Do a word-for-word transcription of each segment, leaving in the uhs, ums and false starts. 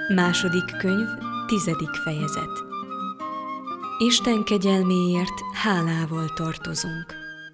Második könyv, tizedik fejezet. Isten kegyelméért hálával tartozunk.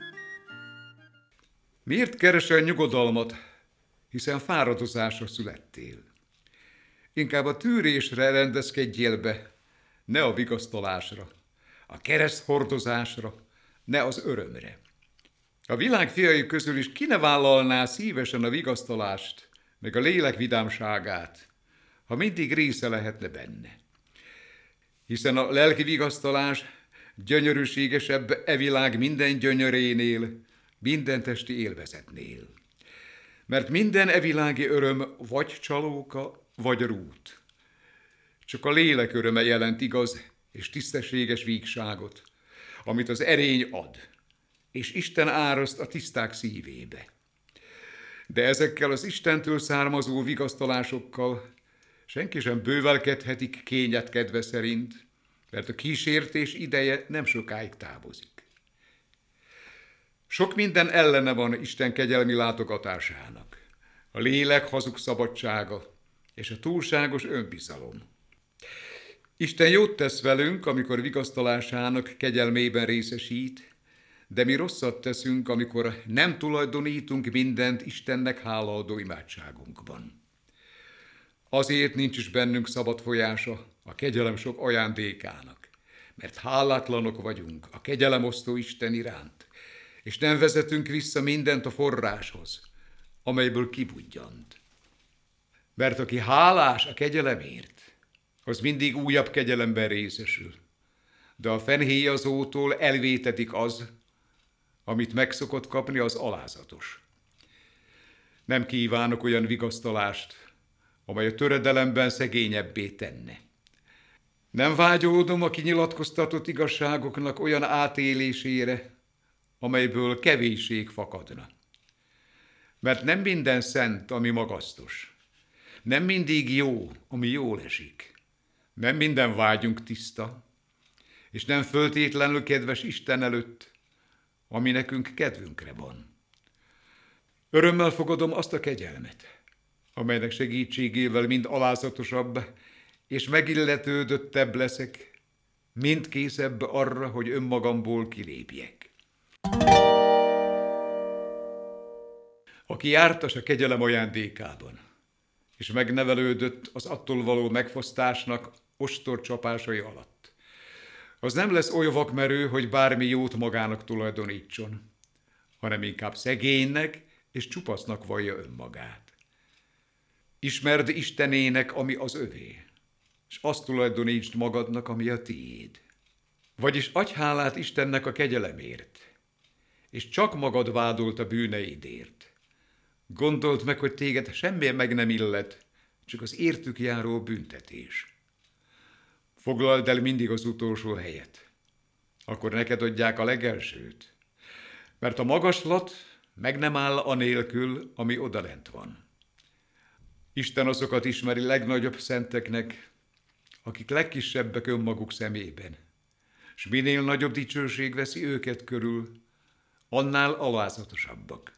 Miért keresel nyugodalmat, hiszen fáradozásra születtél? Inkább a tűrésre rendezkedjél be, ne a vigasztalásra, a kereszt hordozásra, ne az örömre. A világ fiai közül is ki ne vállalná szívesen a vigasztalást, meg a lélek vidámságát, ha mindig része lehetne benne. Hiszen a lelki vigasztalás gyönyörűségesebb e világ minden gyönyörénél, minden testi élvezetnél. Mert minden e világi öröm vagy csalóka, vagy rút. Csak a lélek öröme jelent igaz és tisztességes vígságot, amit az erény ad, és Isten áraszt a tiszták szívébe. De ezekkel az Istentől származó vigasztalásokkal senki sem bővelkedhetik kényet kedve szerint, mert a kísértés ideje nem sokáig távozik. Sok minden ellene van Isten kegyelmi látogatásának, a lélek hazug szabadsága és a túlságos önbizalom. Isten jót tesz velünk, amikor vigasztalásának kegyelmében részesít, de mi rosszat teszünk, amikor nem tulajdonítunk mindent Istennek hálaadó imádságunkban. Azért nincs is bennünk szabad folyása a kegyelem sok ajándékának, mert hálátlanok vagyunk a kegyelemosztó Isten iránt, és nem vezetünk vissza mindent a forráshoz, amelyből kibudjant. Mert aki hálás a kegyelemért, az mindig újabb kegyelemben részesül, de a fennhéjazótól elvétetik az, amit megszokott kapni az alázatos. Nem kívánok olyan vigasztalást, amely a töredelemben szegényebbé tenne. Nem vágyódom a kinyilatkoztatott igazságoknak olyan átélésére, amelyből kevésség fakadna. Mert nem minden szent, ami magasztos. Nem mindig jó, ami jól esik. Nem minden vágyunk tiszta, és nem föltétlenül kedves Isten előtt, ami nekünk kedvünkre van. Örömmel fogadom azt a kegyelmet, amelynek segítségével mind alázatosabb és megilletődöttebb leszek, mind készebb arra, hogy önmagamból kilépjek. Aki jártas a kegyelem ajándékában, és megnevelődött az attól való megfosztásnak ostor csapásai alatt, az nem lesz oly vakmerő, hogy bármi jót magának tulajdonítson, hanem inkább szegénynek és csupasznak vallja önmagát. Ismerd Istenének, ami az övé, és azt tulajdonítsd magadnak, ami a tiéd. Vagyis adj hálát Istennek a kegyelemért, és csak magad vádolt a bűneidért. Gondold meg, hogy téged semmi meg nem illet, csak az értük járó büntetés. Foglald el mindig az utolsó helyet, akkor neked adják a legelsőt, mert a magaslat meg nem áll anélkül, ami odalent van. Isten azokat ismeri legnagyobb szenteknek, akik legkisebbek önmaguk szemében, s minél nagyobb dicsőség veszi őket körül, annál alázatosabbak.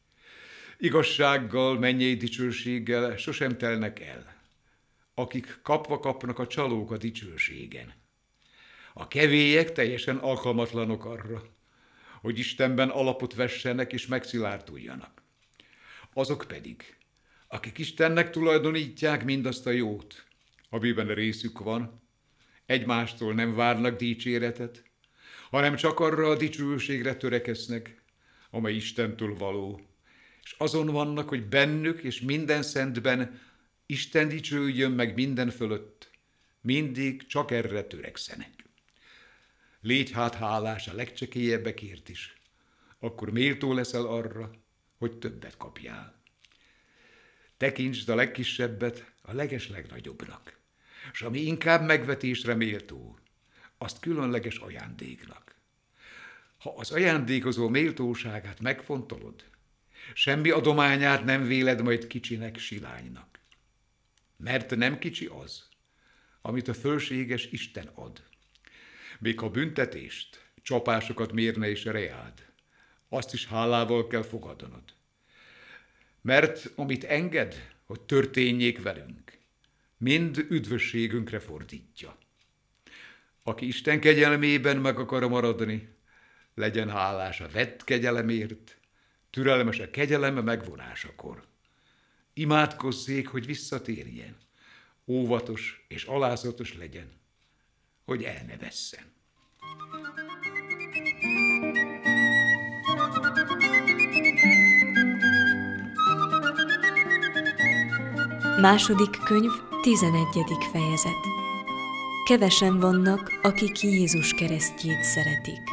Igazsággal, mennyei dicsőséggel sosem telnek el, akik kapva kapnak a csalók a dicsőségen. A kevélyek teljesen alkalmatlanok arra, hogy Istenben alapot vessenek és megszilárduljanak. Azok pedig, akik Istennek tulajdonítják mindazt a jót, amiben részük van, egymástól nem várnak dicséretet, hanem csak arra a dicsőségre törekeznek, amely Istentől való, és azon vannak, hogy bennük és minden szentben Isten dicsőjön meg minden fölött, mindig csak erre törekszenek. Légy hát hálás a legcsekélyebbekért is, akkor méltó leszel arra, hogy többet kapjál. Tekintsd a legkisebbet a legeslegnagyobbnak, s ami inkább megvetésre méltó, azt különleges ajándéknak. Ha az ajándékozó méltóságát megfontolod, semmi adományát nem véled majd kicsinek, silánynak. Mert nem kicsi az, amit a fölséges Isten ad. Még ha büntetést, csapásokat mérne is reád, azt is hálával kell fogadanod. Mert amit enged, hogy történjék velünk, mind üdvösségünkre fordítja. Aki Isten kegyelmében meg akar maradni, legyen hálás a vett kegyelemért, türelmes a kegyeleme megvonásakor. Imádkozzék, hogy visszatérjen, óvatos és alázatos legyen, hogy el ne vesszen. Második könyv, tizenegyedik fejezet. Kevesen vannak, akik Jézus keresztjét szeretik.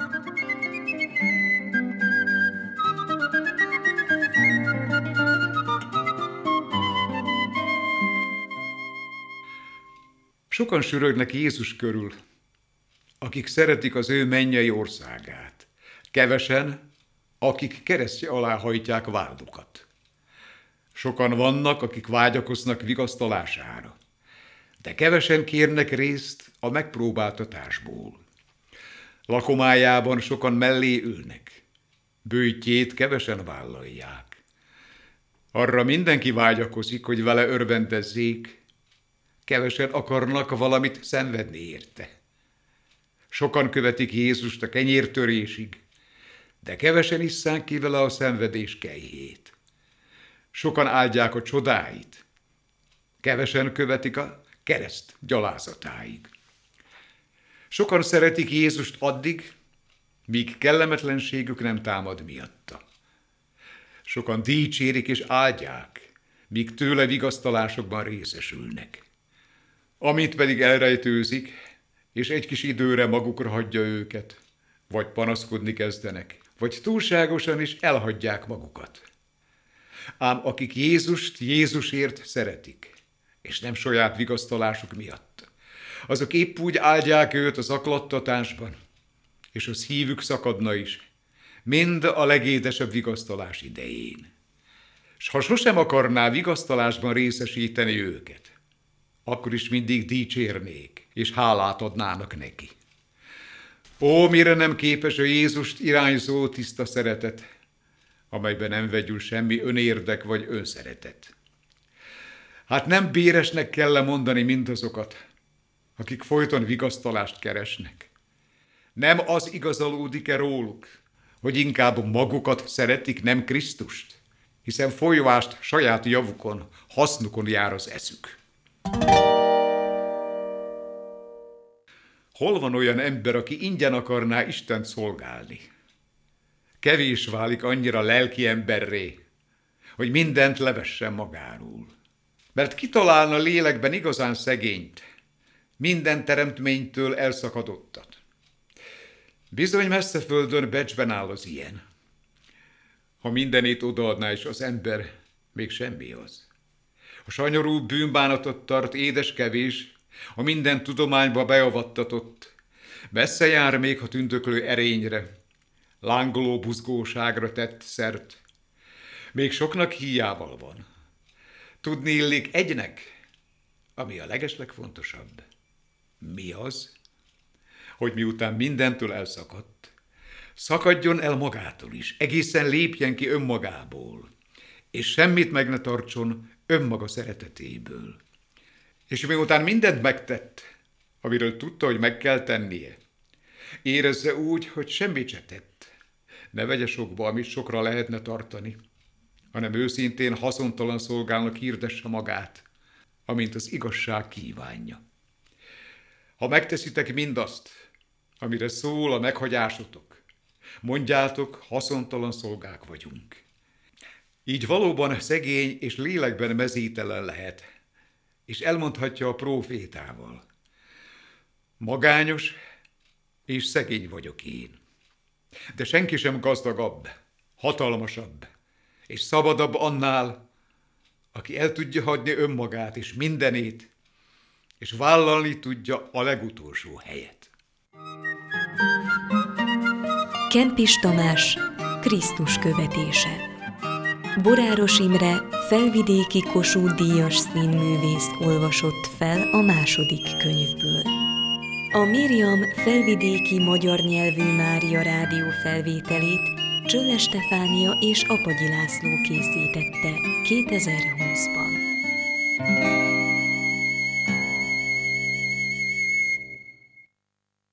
Sokan sürögnek Jézus körül, akik szeretik az ő mennyei országát. Kevesen, akik keresztje alá hajtják vádukat. Sokan vannak, akik vágyakoznak vigasztalására, de kevesen kérnek részt a megpróbáltatásból. Lakomájában sokan mellé ülnek, bőjtjét kevesen vállalják. Arra mindenki vágyakozik, hogy vele örvendezzék, kevesen akarnak valamit szenvedni érte. Sokan követik Jézust a kenyértörésig, de kevesen isszák ki vele a szenvedés kejhét. Sokan áldják a csodáit, kevesen követik a kereszt gyalázatáig. Sokan szeretik Jézust addig, míg kellemetlenségük nem támad miatta. Sokan dicsérik és áldják, míg tőle vigasztalásokban részesülnek. Amint pedig elrejtőzik, és egy kis időre magukra hagyja őket, vagy panaszkodni kezdenek, vagy túlságosan is elhagyják magukat. Ám akik Jézust Jézusért szeretik, és nem saját vigasztalásuk miatt, azok épp úgy áldják őt az zaklattatásban, és a szívük szakadna is, mind a legédesebb vigasztalás idején. S ha sosem akarná vigasztalásban részesíteni őket, akkor is mindig dicsérnék, és hálát adnának neki. Ó, mire nem képes a Jézust irányzó tiszta szeretet, amelyben nem vegyül semmi önérdek vagy önszeretet. Hát nem béresnek kell lemondani mindazokat, akik folyton vigasztalást keresnek. Nem az igazolódik-e róluk, hogy inkább magukat szeretik, nem Krisztust, hiszen folyvást saját javukon, hasznukon jár az eszük. Hol van olyan ember, aki ingyen akarná Istent szolgálni? Kevés válik annyira lelki emberré, hogy mindent levessen magáról. Mert kitalálna lélekben igazán szegényt, minden teremtménytől elszakadottat. Bizony messze földön becsben áll az ilyen. Ha mindenét odaadná is az ember, még semmi az. A sanyarú bűnbánatot tart édes kevés, a minden tudományba beavattatott. Messze jár még, ha tündöklő erényre, lángoló buzgóságra tett szert. Még soknak híjával van. Tudni illik egynek, ami a legeslegfontosabb. Mi az? Hogy miután mindentől elszakadt, szakadjon el magától is, egészen lépjen ki önmagából, és semmit meg ne tartson önmaga szeretetéből. És miután mindent megtett, amiről tudta, hogy meg kell tennie, érezze úgy, hogy semmit se tett. Ne vegye sokba, amit sokra lehetne tartani, hanem őszintén haszontalan szolgálnak hirdesse magát, amint az igazság kívánja. Ha megteszitek mindazt, amire szól a meghagyásotok, mondjátok, haszontalan szolgák vagyunk. Így valóban szegény és lélekben mezítelen lehet, és elmondhatja a prófétával. Magányos és szegény vagyok én. De senki sem gazdagabb, hatalmasabb és szabadabb annál, aki el tudja hagyni önmagát és mindenét, és vállalni tudja a legutolsó helyet. Kempis Tamás, Krisztus követése. Boráros Imre, felvidéki Kossuth díjas színművész olvasott fel a második könyvből. A Miriam felvidéki magyar nyelvű Mária rádió felvételét Csölle Stefánia és Apagyi László készítette kétezer-húszban.